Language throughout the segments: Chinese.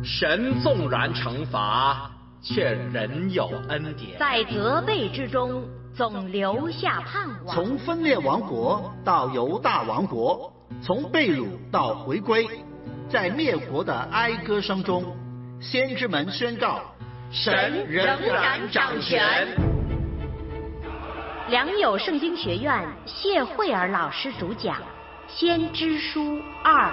神纵然惩罚，却仍有恩典， 在责备之中总留下盼望。 从分裂王国到犹大王国，从被掳到回归，在灭国的哀歌声中，先知们宣告神仍然掌权。 良友圣经学院谢慧儿老师主讲《先知书2》。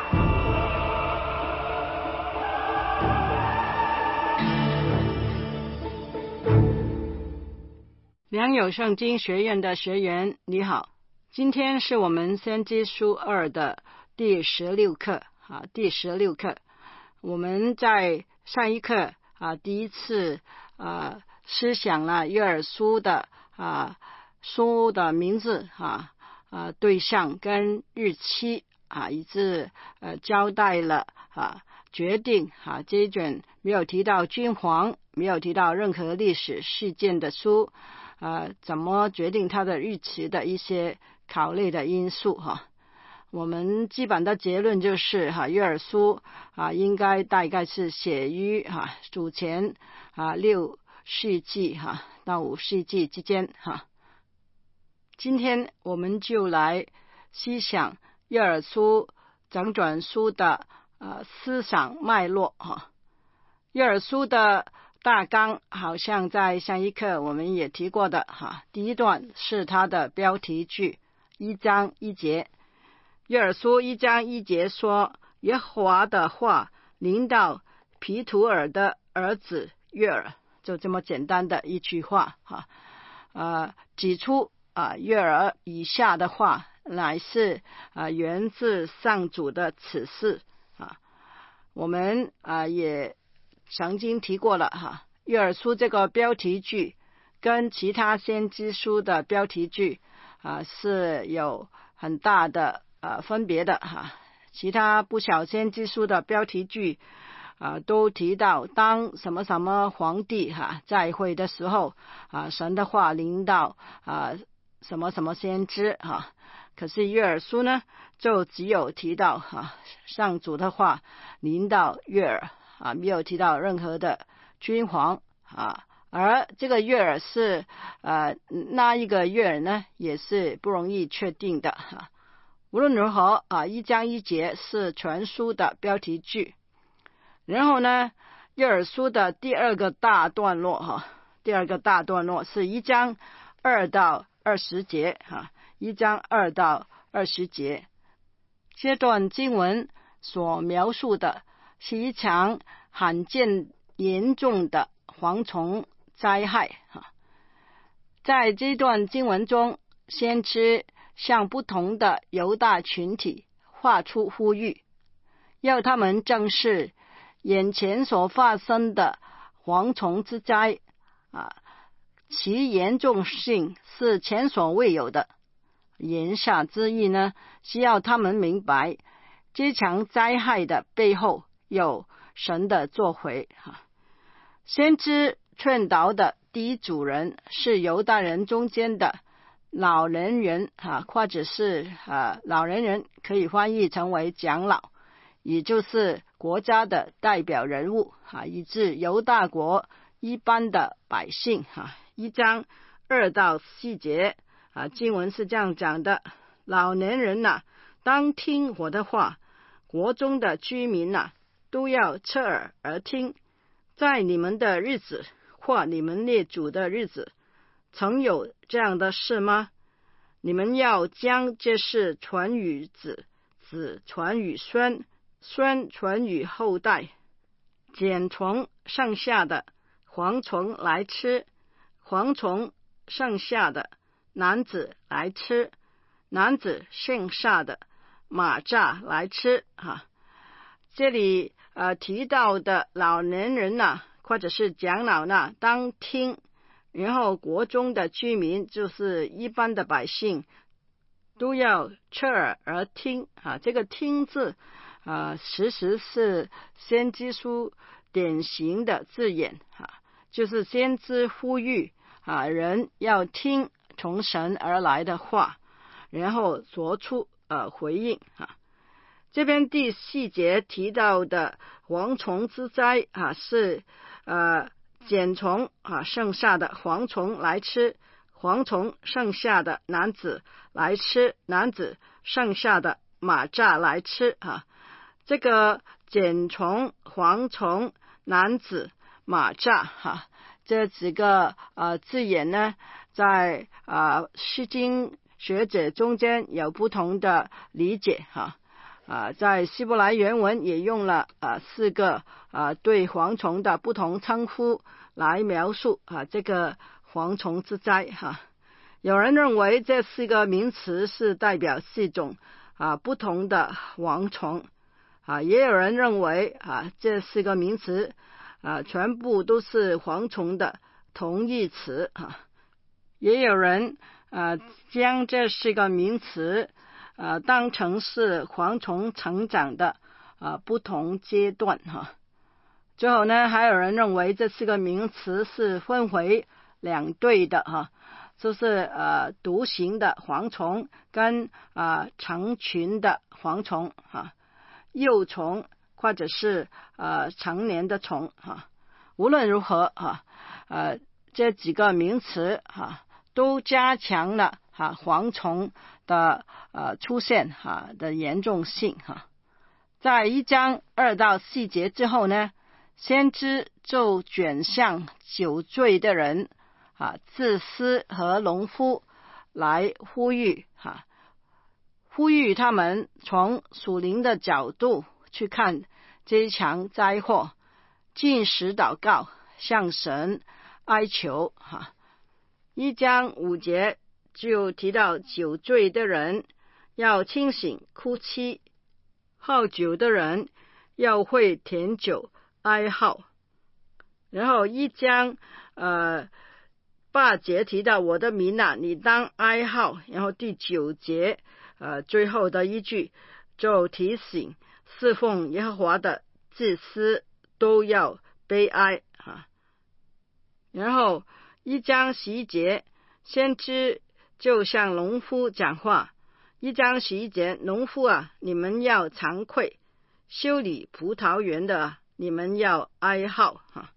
良友圣经学院的学员你好，今天是我们先知书2的第16课第16课。我们在上一课第一次思想了约珥书的书的名字对象跟日期以致交代了决定这一卷没有提到君皇，没有提到任何历史事件的书怎么决定它的日期的一些考虑的因素我们基本的结论就是约珥书应该大概是写于主前6世纪到5世纪之间今天我们就来思想约珥书整卷书的思想脉络约珥书的大纲好像在上一课我们也提过的第一段是它的标题句1章1节。约珥书1章1节说，耶和华的话临到毗土珥的儿子约珥，就这么简单的一句话指出约珥以下的话乃是源自上主的启示我们也曾经提过了约珥书这个标题句跟其他先知书的标题句是有很大的分别的其他不少先知书的标题句都提到当什么什么皇帝在位的时候神的话临到什么什么先知可是约珥书呢就只有提到上主的话临到约珥没有提到任何的君皇而这个约珥是那一个约珥呢也是不容易确定的无论如何1章1节是全书的标题句。然后呢约珥书的第二个大段落是1章2到20节1章2到20节。这段经文所描述的是一场罕见严重的蝗虫灾害在这段经文中，先知向不同的犹大群体发出呼吁，要他们正视眼前所发生的蝗虫之灾其严重性是前所未有的。言下之意呢，需要他们明白这场灾害的背后有神的作为先知劝导的第一组人是犹大人中间的老年人或者是老年人可以翻译成为长老，也就是国家的代表人物以致犹大国一般的百姓1章2到4节经文是这样讲的：老年人当听我的话，国中的居民都要侧耳而听。在你们的日子或你们列祖的日子，曾有这样的事吗？你们要将这事传与子，子传与孙，孙传与后代。茧虫剩下的蝗虫来吃，蝗虫剩下的男子来吃，男子剩下的马蚱来吃这里提到的老年人或者是长老当听，然后国中的居民就是一般的百姓都要侧耳而听这个听字其实是先知书典型的字眼就是先知呼吁人要听从神而来的话，然后做出回应这边第4节提到的蝗虫之灾是茧虫剩下的蝗虫来吃，蝗虫剩下的男子来吃，男子剩下的马蚱来吃这个茧虫、蝗虫、男子、马蚱这几个字眼呢，在诗经学者中间有不同的理解在希伯来原文也用了4个对蝗虫的不同称呼来描述这个蝗虫之灾有人认为这4个名词是代表4种不同的蝗虫也有人认为这4个名词全部都是蝗虫的同义词也有人将这4个名词当成是蝗虫成长的不同阶段最后呢，还有人认为这4个名词是分为2对的就是独行的蝗虫跟成群的蝗虫幼虫或者是成年的虫无论如何这几个名词都加强了蝗虫的出现的严重性在1章2到4节之后呢，先知就转向酒醉的人祭司和农夫来呼吁他们从属灵的角度去看这一场灾祸，禁食祷告，向神哀求1章5节就提到酒醉的人要清醒哭泣，好酒的人要会甜酒哀号。然后1章8节提到我的民你当哀号。然后第9节最后的一句就提醒侍奉耶和华的祭司都要悲哀然后1章11节先知就向农夫讲话。1章11节农夫你们要惭愧，修理葡萄园的你们要哀号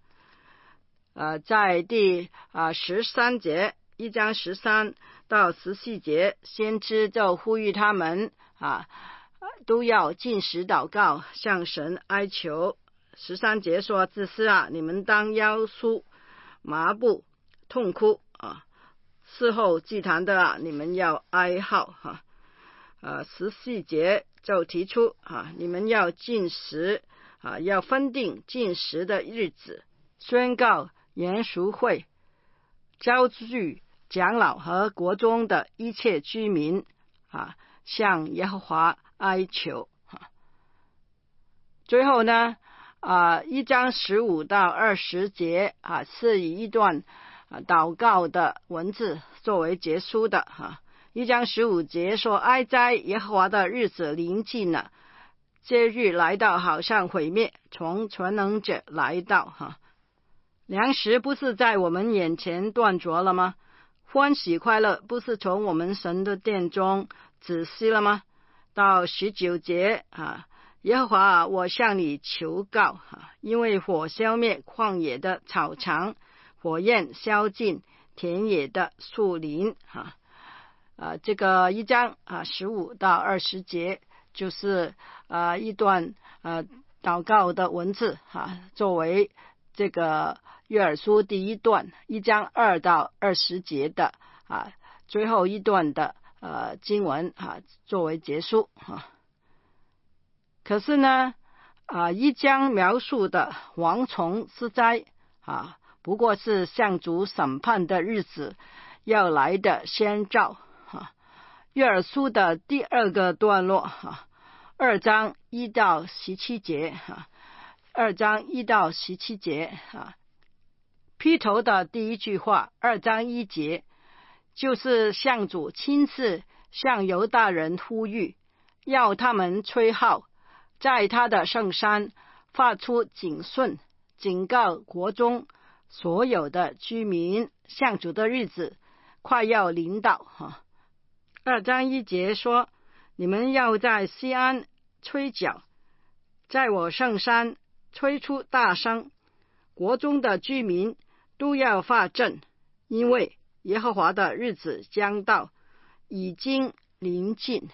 在第13节1章13到14节先知就呼吁他们都要禁食祷告，向神哀求。13节说祭司你们当腰束麻布痛哭事后祭坛的你们要哀号14节就提出你们要禁食要分定禁食的日子，宣告严赎会，招聚长老和国中的一切居民向耶和华哀求最后呢1章15到20节是以一段祷告的文字作为结束的1章15节说哀哉，耶和华的日子临近了，这日来到好像毁灭，从全能者来到粮食不是在我们眼前断绝了吗？欢喜快乐不是从我们神的殿中止息了吗？到19节耶和华我向你求告因为火消灭旷野的草场，火焰烧尽田野的树林这个1章15到20节就是一段祷告的文字作为这个约珥书第1段1章2到20节的最后一段的经文作为结束可是呢1章描述的蝗虫之灾不过是向主审判的日子要来的先兆约珥书的第2个段落2章1到17节2章1到17节劈头的第一句话2章1节就是向主亲自向犹大人呼吁，要他们吹号，在他的圣山发出警讯，警告国中所有的居民，向主的日子快要临到2章1节说，你们要在西安吹角，在我圣山吹出大声，国中的居民都要发震，因为耶和华的日子将到，已经临近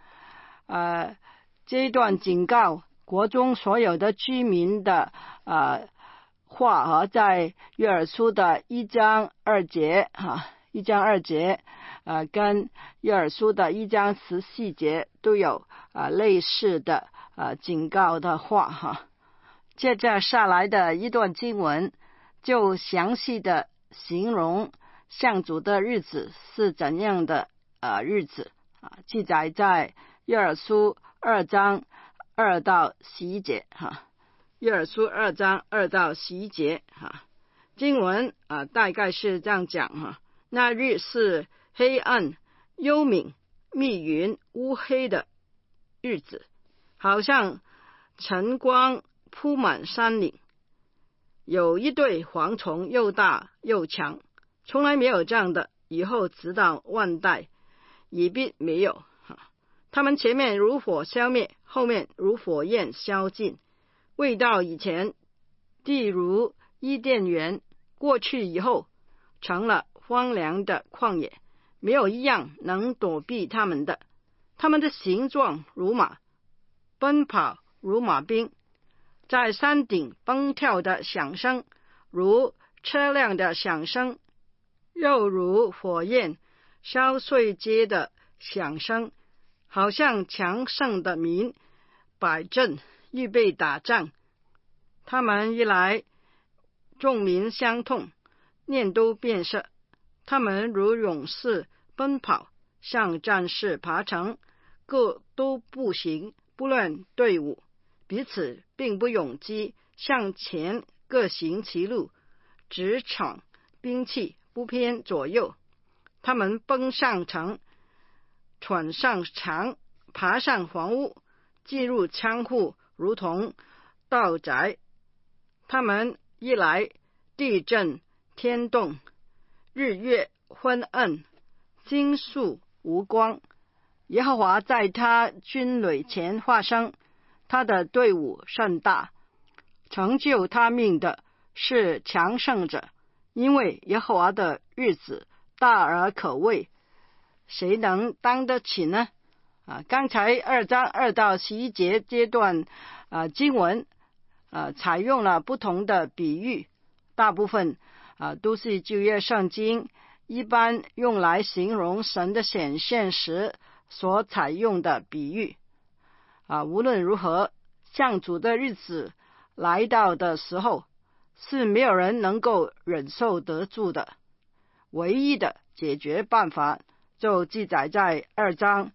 这一段警告国中所有的居民的话在约珥书的1章2节1章2节跟约珥书的1章14节都有类似的警告的话接着下来的一段经文就详细的形容上主的日子是怎样的日子记载在约珥书2章2到11节约珥书2章2到11节经文大概是这样讲那日是黑暗幽冥密云乌黑的日子，好像晨光铺满山岭，有一对蝗虫又大又强，从来没有这样的，以后直到万代也必没有他们前面如火消灭，后面如火焰消尽，未到以前地如伊甸园，过去以后成了荒凉的旷野，没有一样能躲避他们的。他们的形状如马，奔跑如马兵，在山顶蹦跳的响声如车辆的响声，又如火焰烧碎街的响声，好像强盛的民摆阵预备打仗。他们一来，众民相痛，面都变色。他们如勇士奔跑，像战士爬城，各都步行，不论队伍，彼此并不拥击，向前各行其路，直闯兵器，不偏左右。他们奔上城，闯上墙，爬上房屋，进入仓库，如同盗宅。他们一来，地震天动，日月昏暗，星宿无光。耶和华在他军旅前发声，他的队伍甚大，成就他命的是强盛者，因为耶和华的日子大而可畏，谁能当得起呢？刚才2章2到11节这段经文采用了不同的比喻，大部分都是旧约圣经一般用来形容神的显现时所采用的比喻无论如何，上主的日子来到的时候，是没有人能够忍受得住的。唯一的解决办法就记载在2章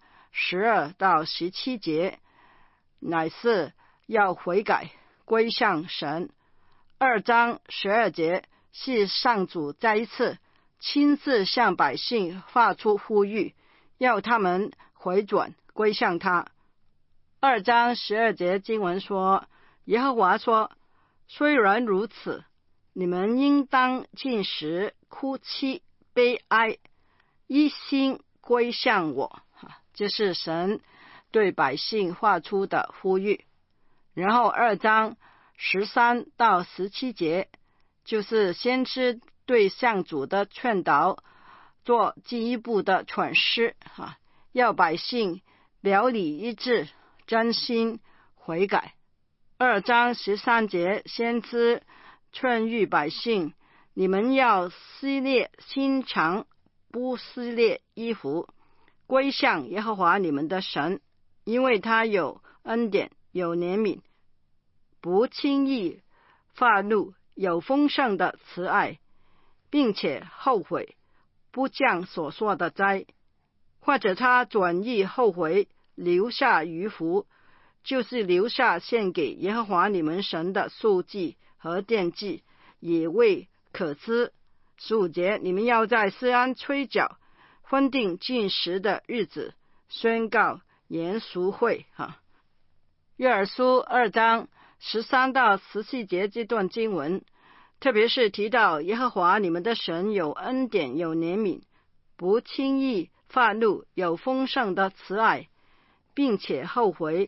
12到17节，乃是要悔改归向神。2章12节是上主再一次亲自向百姓发出呼吁，要他们回转归向他。2章12节经文说，耶和华说，虽然如此，你们应当禁食哭泣悲哀，一心归向我。这是神对百姓发出的呼吁。然后2章13到17节就是先知对上主的劝导做进一步的阐释要百姓表里一致，真心悔改。2章13节先知劝谕百姓，你们要撕裂心肠，不撕裂衣服，归向耶和华你们的神，因为他有恩典，有怜悯，不轻易发怒，有丰盛的慈爱，并且后悔，不降所说的灾。或者他转意后悔，留下余福，就是留下献给耶和华你们神的素祭和奠祭，也未可知。15节，你们要在锡安吹角，分定禁食的日子，宣告严赎会约珥书2章13到14节这段经文，特别是提到耶和华你们的神有恩典，有怜悯，不轻易发怒，有丰盛的慈爱，并且后悔，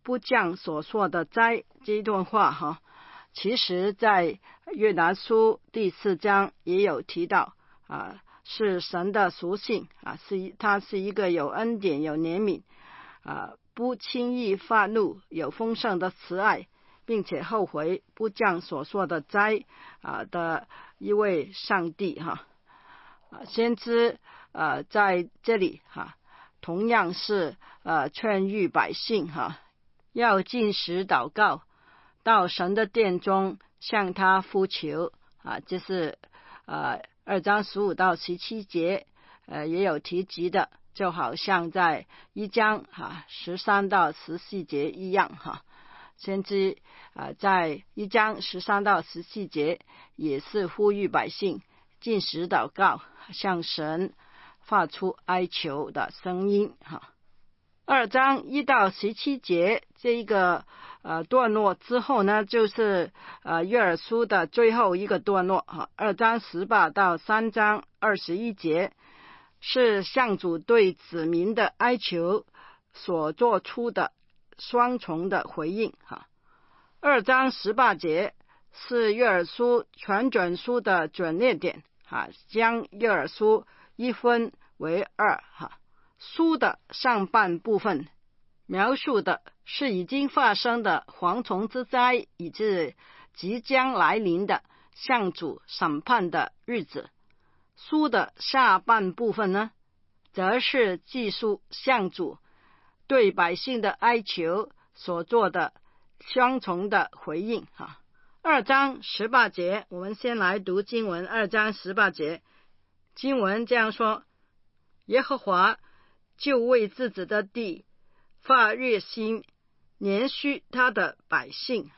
不降所说的灾这一段话其实在约拿书第4章也有提到是神的属性他是一个有恩典有怜悯不轻易发怒有丰盛的慈爱，并且后悔不降所说的灾的一位上帝先知在这里同样是劝喻百姓要禁食祷告，到神的殿中向他呼求这是2章15到17节也有提及的，就好像在1章13到14节一样先知在1章13到14节也是呼吁百姓禁食祷告，向神发出哀求的声音2章1到17节这一个段落之后呢，就是约珥书的最后一个段落2章18到3章21节是向主对子民的哀求所做出的双重的回应2章18节是约珥书全卷书的转捩点将约珥书一分为二书的上半部分描述的是已经发生的蝗虫之灾以及即将来临的向主审判的日子，书的下半部分呢，则是记述向主对百姓的哀求所做的双重的回应2章18节，我们先来读经文2章18节，经文这样说，耶和华就为自己的地发热心，怜恤他的百姓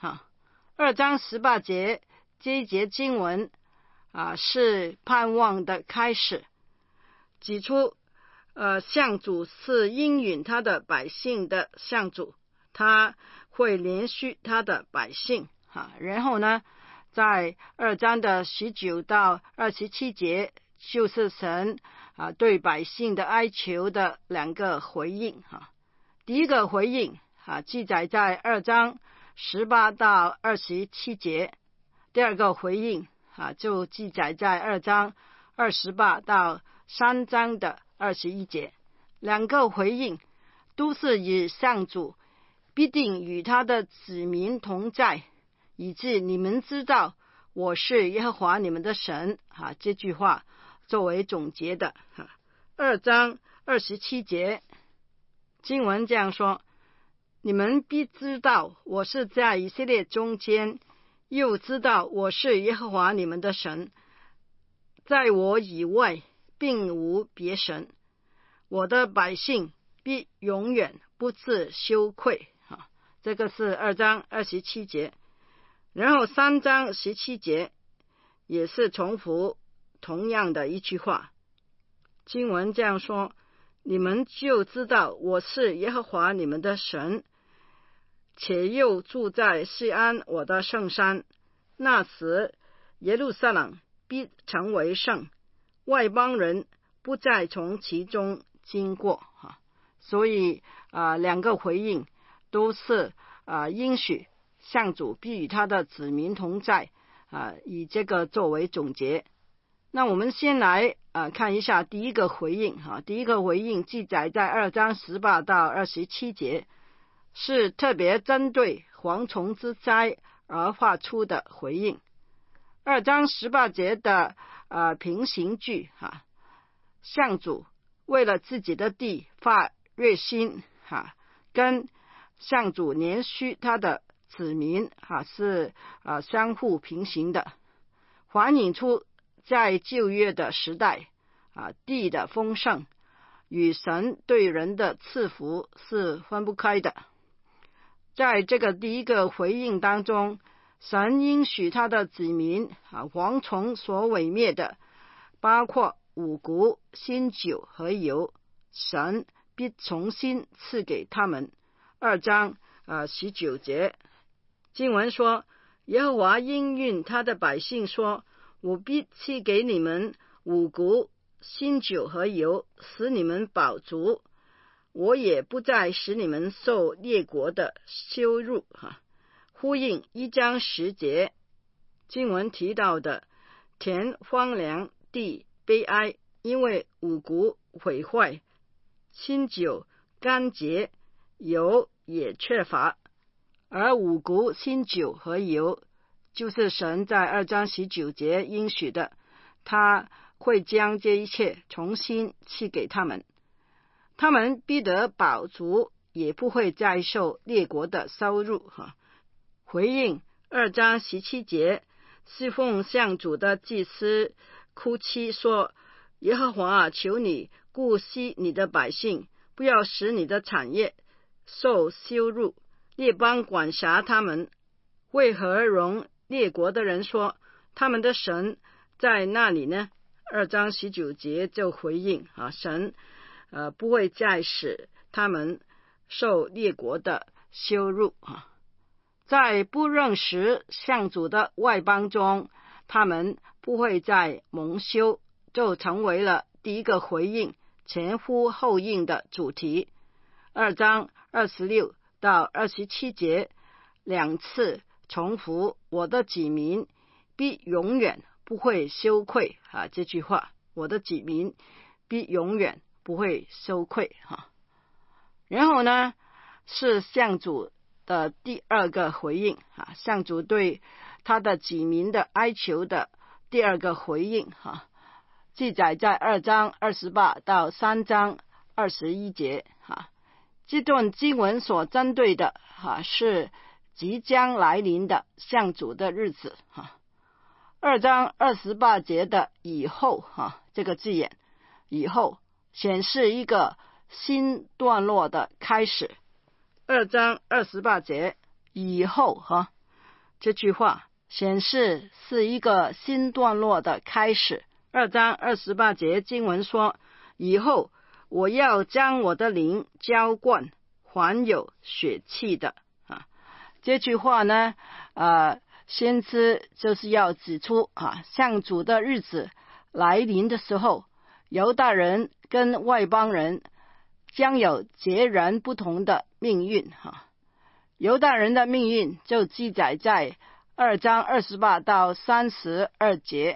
2章18节这一节经文是盼望的开始，指出向主是应允他的百姓的向主，他会怜恤他的百姓然后呢，在2章的19到27节就是神对百姓的哀求的2个回应第一个回应记载在2章18到27节，第二个回应就记载在2章28到3章的21节，2个回应都是以上主必定与他的子民同在，以致你们知道我是耶和华你们的神这句话作为总结的2章27节经文这样说，你们必知道我是在以色列中间，又知道我是耶和华你们的神，在我以外并无别神，我的百姓必永远不致羞愧这个是2章27节。然后3章17节也是重复同样的一句话，经文这样说，你们就知道我是耶和华你们的神，且又住在锡安我的圣山，那时耶路撒冷必成为圣，外邦人不再从其中经过所以2个回应都是应许向主必与他的子民同在以这个作为总结。那我们先来看一下第一个回应第一个回应记载在2章18到27节，是特别针对蝗虫之灾而发出的回应。2章18节的平行句向主为了自己的地发热心跟向主怜恤他的子民是相互平行的，反映出在旧约的时代地的丰盛与神对人的赐福是分不开的。在这个第一个回应当中，神应许他的子民蝗虫所毁灭的包括五谷、新酒和油，神必重新赐给他们。2章19节经文说，耶和华应允他的百姓说，我必赐给你们五谷、新酒和油，使你们饱足。 我也不再使你们受列国的羞辱。呼应1章10节经文提到的田荒凉，地悲哀，因为五谷毁坏，新酒干结，油也缺乏。而五谷、新酒和油就是神在2章19节应许的，他会将这一切重新赐给他们，他们必得饱足，也不会再受列国的羞辱。回应2章17节，侍奉向主的祭司哭泣说，耶和华啊，求你顾惜你的百姓，不要使你的产业受羞辱，列邦管辖他们。为何容列国的人说他们的神在那里呢？2章19节就回应神不会再使他们受列国的羞辱。在不认识上主的外邦中，他们不会再蒙羞，就成为了第一个回应前呼后应的主题。2章26到27节2次重复我的子民必永远不会羞愧这句话，我的子民必永远不会羞愧。然后呢，是向主的第二个回应向主对他的子民的哀求的第二个回应记载在2章28到3章21节这段经文所针对的是即将来临的向主的日子。2章28节的以后这个字眼以后显示一个新段落的开始。2章28节以后这句话显示是一个新段落的开始。2章28节经文说，以后我要将我的灵浇灌还有血气的这句话呢先知就是要指出向主的日子来临的时候，犹大人跟外邦人将有截然不同的命运犹大人的命运就记载在2章28到32节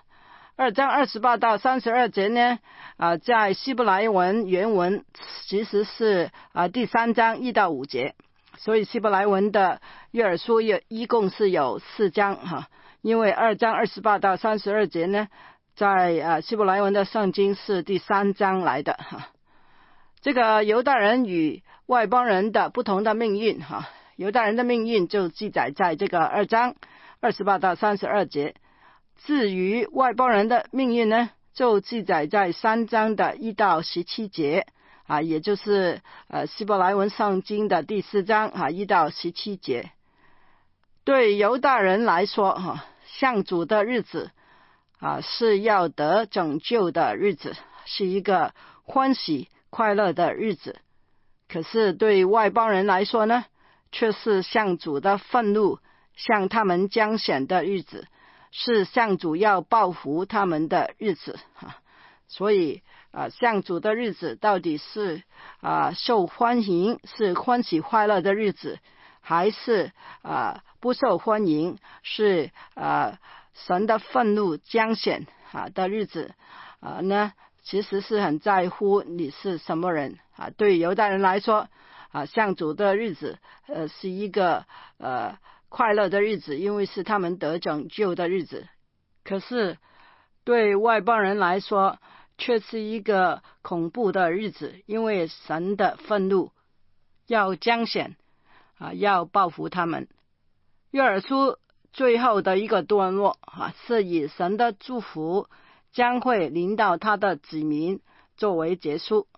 2章28到32节呢在希伯来文原文其实是第3章1到5节，所以希伯来文的约珥书一共是有4章因为2章28到32节呢在希伯来文的圣经是第3章来的这个犹大人与外邦人的不同的命运犹大人的命运就记载在这个2章28到32节，至于外邦人的命运呢就记载在3章的1到17节也就是希伯来文圣经的第4章1到17节。对犹大人来说向主的日子是要得拯救的日子，是一个欢喜快乐的日子。可是对外邦人来说呢，却是向主的愤怒向他们彰显的日子，是向主要报复他们的日子所以向主的日子到底是受欢迎，是欢喜快乐的日子，还是不受欢迎，是神的愤怒彰显的日子呢？其实是很在乎你是什么人对犹大人来说向主的日子是一个快乐的日子，因为是他们得拯救的日子。可是对外邦人来说却是一个恐怖的日子，因为神的愤怒要彰显要报复他们。约珥书最后的一个段落是以神的祝福将会临到他的子民作为结束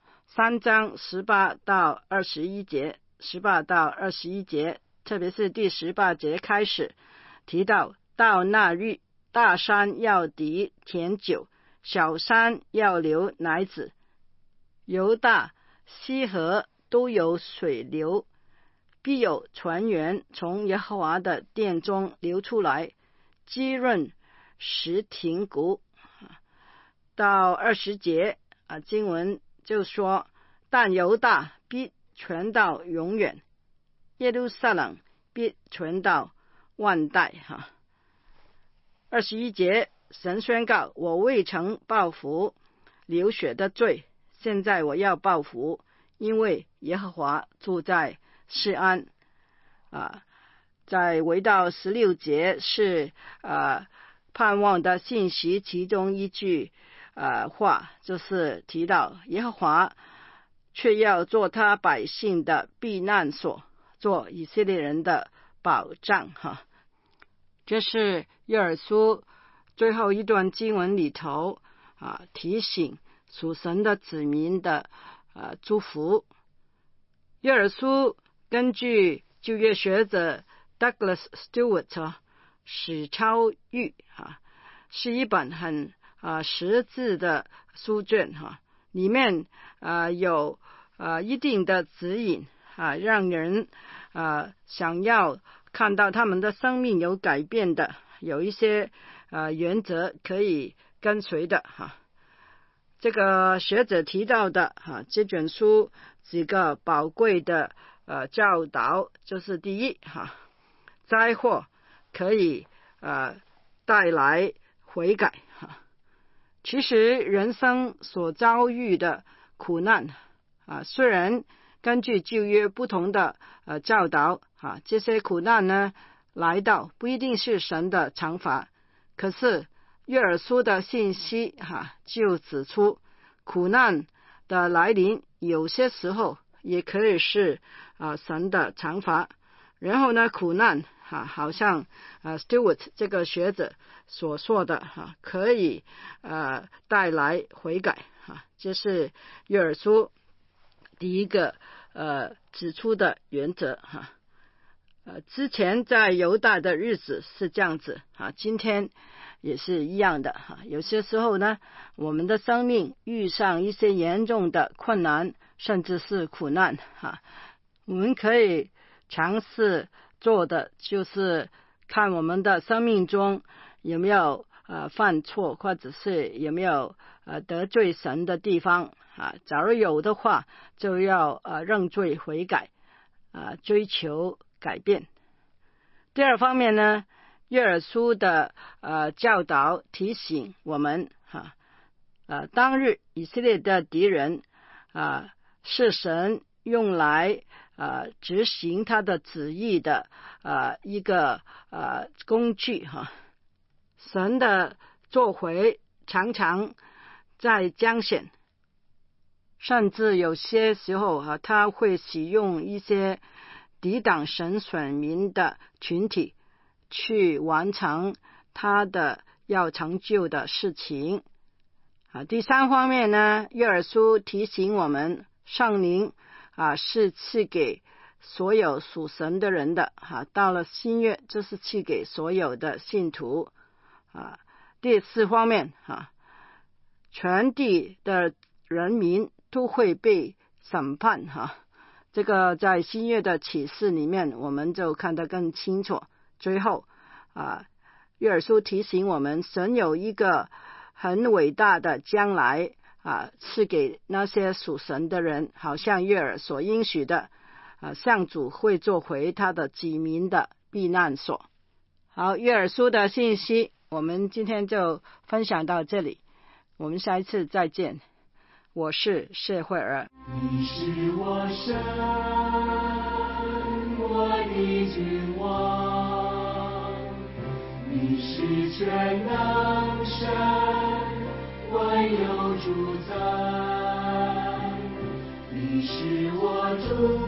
3章18到21节18到21节，特别是第18节开始提到那日大山要滴甜酒，小山要流奶子，犹大西河都有水流，必有泉源从耶和华的殿中流出来，滋润石亭谷。到20节经文就说但犹大必存到永远，耶路撒冷必存到万代。21节，神宣告，我未曾报复流血的罪，现在我要报复，因为耶和华住在锡安。在为到16节是盼望的信息，其中一句话就是提到耶和华却要做他百姓的避难所，做以色列人的保障。这是约珥书最后一段经文里头提醒属神的子民的祝福。约珥书根据旧约学者 Douglas Stewart 史超玉是一本很实质的书卷里面有一定的指引让人想要看到他们的生命有改变的，有一些原则可以跟随的这个学者提到的这卷书几个宝贵的教导，就是第一灾祸可以带来悔改其实人生所遭遇的苦难虽然根据旧约不同的教导这些苦难呢来到不一定是神的惩罚，可是约珥书的信息就指出苦难的来临有些时候也可以是神的惩罚。然后呢，苦难好像Stewart 这个学者所说的可以带来悔改这是约珥书第一个指出的原则之前在犹大的日子是这样子今天也是一样的有些时候呢，我们的生命遇上一些严重的困难，甚至是苦难我们可以尝试做的就是看我们的生命中有没有犯错，或者是有没有得罪神的地方假如有的话，就要认罪悔改追求改变。第二方面呢，约珥书的教导提醒我们当日以色列的敌人是神用来执行他的旨意的一个工具神的作为常常在彰显，甚至有些时候他会使用一些抵挡神选民的群体去完成他的要成就的事情第三方面呢，约珥书提醒我们圣灵是赐给所有属神的人的到了新约这是赐给所有的信徒第四方面全地的人民都会被审判这个在新约的启示里面我们就看得更清楚。最后约珥书提醒我们神有一个很伟大的将来赐给那些属神的人，好像约珥所应许的上主会做回他的子民的避难所。好，约珥书的信息我们今天就分享到这里，我们下一次再见。我是谢慧儿。 你是我神，我的君王，你是全能神，万有主宰，你是我主